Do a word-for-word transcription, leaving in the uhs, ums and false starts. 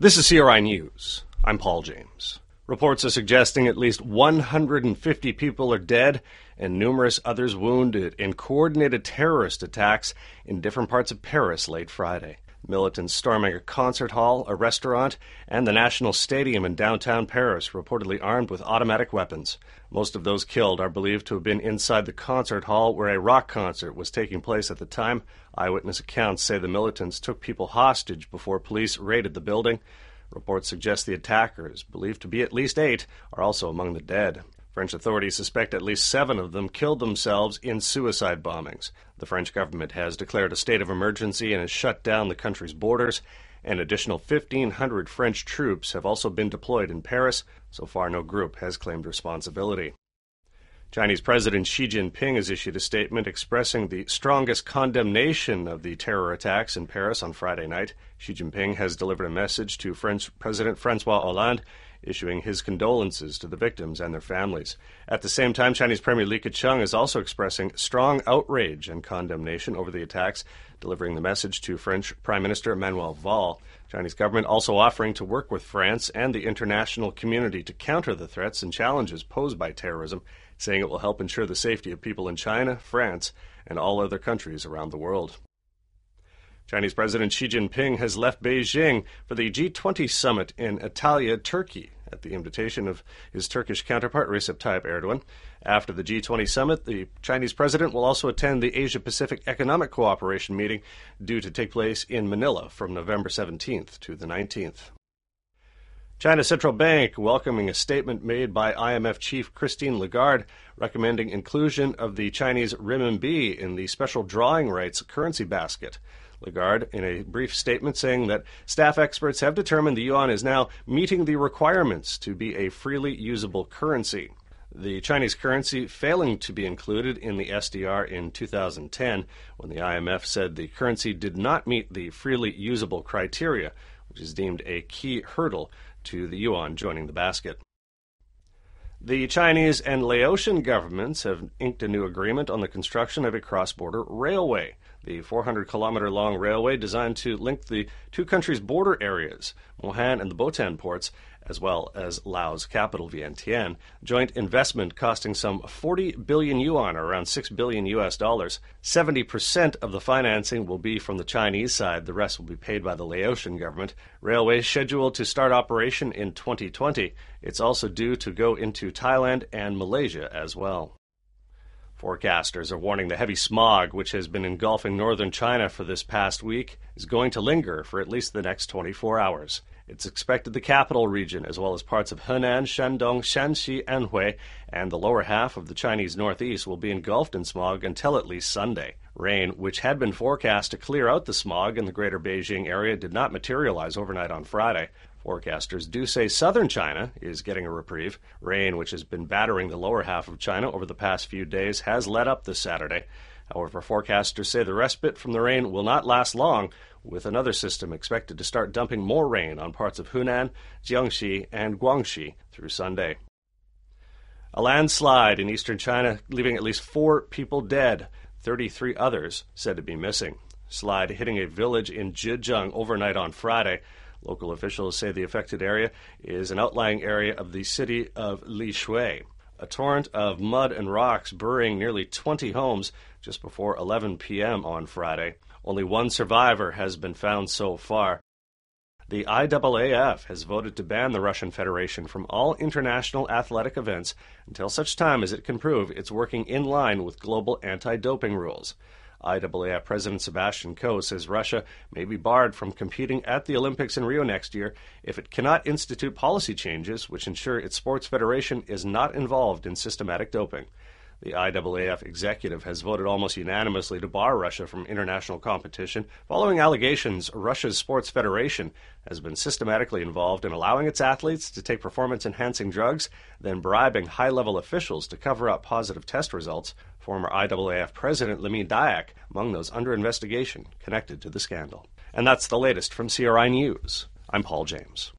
This is C R I News. I'm Paul James. Reports are suggesting at least one hundred fifty people are dead and numerous others wounded in coordinated terrorist attacks in different parts of Paris late Friday. Militants storming a concert hall, a restaurant, and the National Stadium in downtown Paris, reportedly armed with automatic weapons. Most of those killed are believed to have been inside the concert hall where a rock concert was taking place at the time. Eyewitness accounts say the militants took people hostage before police raided the building. Reports suggest the attackers, believed to be at least eight, are also among the dead. French authorities suspect at least seven of them killed themselves in suicide bombings. The French government has declared a state of emergency and has shut down the country's borders. An additional fifteen hundred French troops have also been deployed in Paris. So far, no group has claimed responsibility. Chinese President Xi Jinping has issued a statement expressing the strongest condemnation of the terror attacks in Paris on Friday night. Xi Jinping has delivered a message to French President François Hollande, issuing his condolences to the victims and their families. At the same time, Chinese Premier Li Keqiang is also expressing strong outrage and condemnation over the attacks, delivering the message to French Prime Minister Manuel Valls. Chinese government also offering to work with France and the international community to counter the threats and challenges posed by terrorism, saying it will help ensure the safety of people in China, France, and all other countries around the world. Chinese President Xi Jinping has left Beijing for the G twenty summit in Antalya, Turkey, at the invitation of his Turkish counterpart Recep Tayyip Erdogan. After the G twenty summit, the Chinese president will also attend the Asia-Pacific Economic Cooperation meeting due to take place in Manila from November seventeenth to the nineteenth. China's central bank welcoming a statement made by I M F chief Christine Lagarde recommending inclusion of the Chinese renminbi in the special drawing rights currency basket. Lagarde, in a brief statement, saying that staff experts have determined the yuan is now meeting the requirements to be a freely usable currency. The Chinese currency failing to be included in the S D R in two thousand ten, when the I M F said the currency did not meet the freely usable criteria, which is deemed a key hurdle to the yuan joining the basket. The Chinese and Laotian governments have inked a new agreement on the construction of a cross-border railway. The four hundred kilometer long railway designed to link the two countries' border areas, Wuhan and the Botan ports, as well as Laos' capital Vientiane. Joint investment costing some forty billion yuan, or around six billion U S dollars. seventy percent of the financing will be from the Chinese side. The rest will be paid by the Laotian government. Railway scheduled to start operation in twenty twenty. It's also due to go into Thailand and Malaysia as well. Forecasters are warning the heavy smog, which has been engulfing northern China for this past week, is going to linger for at least the next twenty-four hours. It's expected the capital region, as well as parts of Henan, Shandong, Shanxi, Anhui, and the lower half of the Chinese northeast will be engulfed in smog until at least Sunday. Rain, which had been forecast to clear out the smog in the greater Beijing area, did not materialize overnight on Friday. Forecasters do say southern China is getting a reprieve. Rain, which has been battering the lower half of China over the past few days, has let up this Saturday. However, forecasters say the respite from the rain will not last long, with another system expected to start dumping more rain on parts of Hunan, Jiangxi, and Guangxi through Sunday. A landslide in eastern China, leaving at least four people dead, thirty-three others said to be missing. Slide hitting a village in Zhejiang overnight on Friday. Local officials say the affected area is an outlying area of the city of Lishui. A torrent of mud and rocks burying nearly twenty homes just before eleven p.m. on Friday. Only one survivor has been found so far. The I A A F has voted to ban the Russian Federation from all international athletic events until such time as it can prove it's working in line with global anti-doping rules. I A A F President Sebastian Coe says Russia may be barred from competing at the Olympics in Rio next year if it cannot institute policy changes which ensure its sports federation is not involved in systematic doping. The I A A F executive has voted almost unanimously to bar Russia from international competition following allegations Russia's sports federation has been systematically involved in allowing its athletes to take performance-enhancing drugs, then bribing high-level officials to cover up positive test results. Former I A A F President Lemmy Dayak among those under investigation connected to the scandal. And that's the latest from C R I News. I'm Paul James.